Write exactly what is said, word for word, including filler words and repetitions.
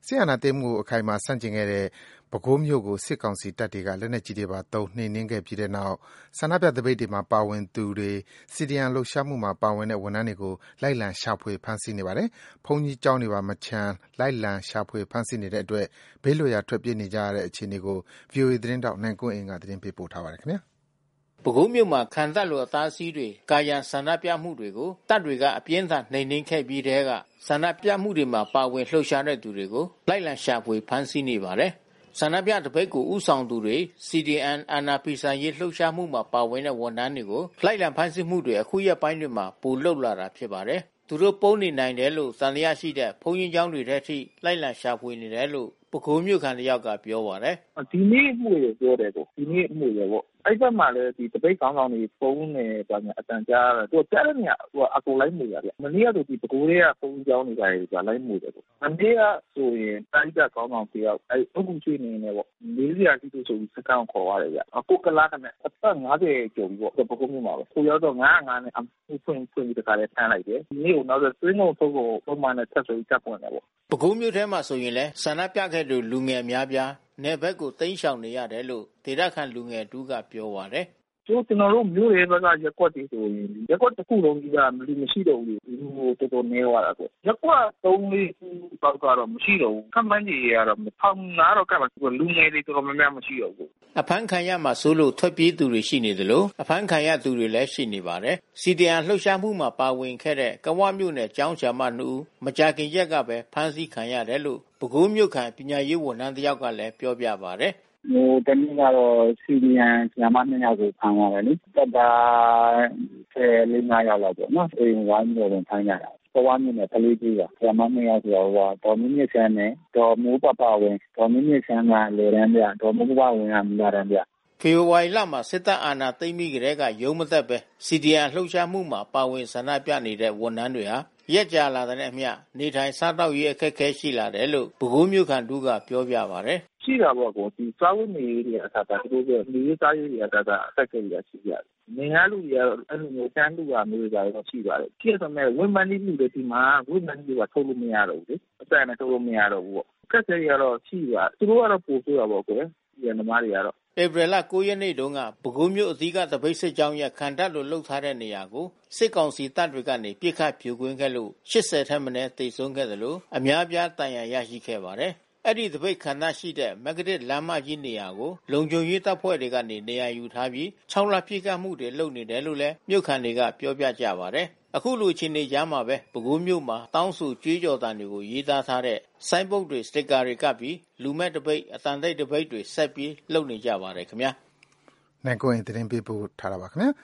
စစ်အာဏာသိမ်းမှုကိုအခိုင်အမာဆန့်ကျင်ခဲ့တဲ့ပဲခူးမြို့ကိုစစ်ကောင်စီတပ်တွေကလက်နက်ကြီးတွေပါသုံးနှိမ်နင်းခဲ့ပြီးတဲ့နောက်ဆန္ဒပြသပိတ်တွေမှာပါဝင်သူတွေ စီဒီအမ် လှုပ်ရှားမှုမှာပါဝင်တဲ့ဝန်ထမ်းတွေကိုလိုက်လံရှာဖွေဖမ်းဆီးနေပါတယ်။ဘုန်းကြီးကျောင်းတွေပါမချန်လိုက်လံရှာဖွေဖမ်းဆီးနေတဲ့အတွက်ဘေးလွတ်ရာထွက်ပြေးနေကြရတဲ့အခြေအနေကို ဗွီအိုအေ သတင်းထောက်နိုင်ကွန်းအိန်ကသတင်းပေးပို့ထားပါတယ်ခင်ဗျာ။ပဲခူးမြို့မှာခံတပ်လိုအသားစီးတွေကာယံဆန္ဒပြမှုတွေကိုတပ်တွေကအပြင်းထန်နှိမ်နင်းခဲ့ပြီးတဲ့ကဆန္ဒပြမှုတွေမှာပါဝင်လှုပ်ရှားတဲ့သူတွေကိုလိုက်လံရှာဖွေဖမ်းဆီးနေပါတယ်။ဆန္ဒပြတပိတ်ကိုဥဆောင်သူတွေ စီ ဒီ အမ် အာဏာဖီဆန်ရေးလှုပ်ရှားမှုမှာပါဝင်တဲ့ဝန်ထမ်းတွေကိုလိုက်လံဖမ်းဆီးမှုတွေအခုရက်ပိုင်းတွေမှာပိုလှုပ်လာတာဖြစ်ပါတယ်။သူတို့ပုံနေနိုင်တယ်လို့သံသယရှိတဲ့ဘုန်းကြီးကျောင်းတွေထဲထိလိုက်လံရှာဖွေနေတယ်လို့ပဲခူးမြို့ခံတယောက်ကပြောပါတယ်။ဒီနေ့မှုရပြောတယ်ကိုဒီနေ့မှုရပေါ့အဲ့ဘက်မှာလည်းဒီတပိတ်ကောင်းဆောင်တွေပုံနေပါညာအတန်ကြားတယ်သူကြားတဲ့နေရာသူအကူလိုက်မှုရဗျမနေ့ကဆိုဒီပဲခူးတွေကပုံကျောင်းတွေပါကြာလိုက်မှုတယ်ကိုမနေ့ကဆိုရင်တိုက်ကြကောင်းဆောင်တယောက်အဲ့အုပ်ကူချွေနေနေပေါ့လေးရာတိတို့ဆိုပြီးစကောင်းခေါ်ရတယ်ဗျအခုကလာကနေအသက်၅၀ကျော်ပြီပေါ့ပဲခူးမြို့မှာပဲကိုရောက်တော့ငါးငါးနဲ့အမှုဖွင့်ဖွင့်ပြီးတခါလဲဖမ်းလိုက်တယ်ဒီနေ့ကိုနောက်တော့သွင်းကုန်ထုတ်ကိုပုံမှန်နဲ့ဆက်ဆိုပြီးတပ်ပွင့်တယ်ပေါ့ပဲခူးမြို့ထဲမှာဆိုရင်လဲဆန္ဒပြခဲ့တဲ့လူငယ်များပြားနယ်ဘက်ကိုတိမ်းရှောင်နေရတယ်လို့ဒေသခံလူငယ်တူကပြောပါတယ်ကျိုးကျွန်တော်တို့မျိုးတွေဘက်ကရက်ကွက်တွေဆိုရင်ရက်ကွက်တစ်ခုလုံးကြီးကလူမရှိတော့ဘူးလူတော်တော်နေသွားတာပေါ့ရက်ကွက်သုံးလေးခုပေါက်ကတော့မရှိတော့ဘူးခန့်မှန်းကြီးရတော့ထောင်နာတော့ကမှလူငယ်တွေတော်တော်များများမရှိတော့ဘူးအဖမ်းခံရမှာဆိုလို့ထွက်ပြေးသူတွေရှိနေသလိုအဖမ်းခံရသူတွေလည်းရှိနေပါတယ်စီဒီအမ်လှုပ်ရှားမှုမှာပါဝင်ခဲ့တဲ့ကဝမြို့နယ်ကျောင်းဆရာမနှစ်ဦးမကြာခင်ရက်ကပဲဖမ်းဆီးခံရတယ်လို့ပဲခူးမြို့ခံပညာရေးဝန်ထမ်းတယောက်ကလည်းပြောပြပါတယ်ဟိုတနည်းကတော့စီဒီအမ်ဆရာမနှစ်ယောက်ကိုဖမ်းသွားတယ်လေတပ်သားဆယ်လေးငါးယောက်လောက်ပေါ့နော်အိမ်ဝိုင်းမျိုးဝင်ဖမ်းရတာဘဝမြင့်နဲ့ကလေးကြီးကဆရာမနှစ်ယောက်ဆိုတော့တော်မြင့်မြင့်ဆန်းနဲ့တော်မိုးပပဝင်တော်မြင့်မြင့်ဆန်းကလေရန်ပြတော်မိုးပပဝင်ကမူလာရန်ပြဖေဖော်ဝါရီလမှာစစ်တပ်အာဏာသိမ်းပြီးကြတဲ့ကရုံးမသက်ပဲစီဒီအမ်လှုပ်ရှားမှုမှာပါဝင်ဆန္ဒပြနေတဲ့ဝန်ထမ်းတွေဟာရက်ကြာလာတဲ့အမျှနေထိုင်စားသောက်ရေးအခက်အခဲရှိလာတယ်လို့ပဲခူးမြို့ခံတူကပြောပြပါတယ်ရှိတာပေါ့ကိုဒီစားဝတ်နေရေးတွေအစားတာသူတို့ကနေစားရေးတွေအစားတာအဆက်ကြီးရရှိကြတယ်။နေငါလူတွေကတော့အဲ့လိုမျိုးတန်းလူကမျိုးကြတော့ရှိပါတယ်။ဖြစ်ဆိုမဲ့ဝန်မန်လေးလူတွေဒီမှာဝန်မန်လေးကထုတ်လို့မရတော့ဘူးလေ။အစနဲ့ထုတ်လို့မရတော့ဘူးပေါ့။အခက်အခဲတွေကတော့ရှိပါသူတို့ကတော့ပို့ဆိုးတာပေါ့ကွယ်။ဒီနမားတွေကတော့ဧပြီလကိုးရက်နေ့တုန်းကပဲခူးမြို့အဓိကတပိတ်စစ်ကြောင်းရဲ့ခံတပ်လိုလှုပ်ထားတဲ့နေရာကိုစစ်ကောင်စီတပ်တွေကနေပြစ်ခတ်ဖြိုခွင်းခဲ့လို့ရှစ်ဆယ်ထက်မနည်းသေဆုံးခဲ့တယ်လို့အများပြားတန်ရာရရှိခဲ့ပါတယ်။အဲ့ဒီတပိတ်ခံတပ်ရှိတဲ့မဂ္ဂတစ်လမ်းမကြီးနေရာကိုလုံခြုံရေးတပ်ဖွဲ့တွေကနေနေရာယူထားပြီးခြောက်လပြစ်ခတ်မှုတွေလုပ်နေတယ်လို့လည်းမြို့ခံတွေကပြောပြကြပါတယ်။အခုလိုအခြေအနေကြားမှာပဲပဲခူးမြို့မှာတောင်းဆိုကြွေးကြော်တန်တွေကိုရေးသားထားတဲ့ဆိုင်းဘုတ်တွေစတစ်ကာတွေကပ်ပြီးလူမဲ့တပိတ်အတန်တိတ်တပိတ်တွေဆက်ပြီးလုပ်နေကြပါတယ်ခင်ဗျာ။နိုင်ကွန်းသတင်းပေးပို့ထားတာပါခင်ဗျာ။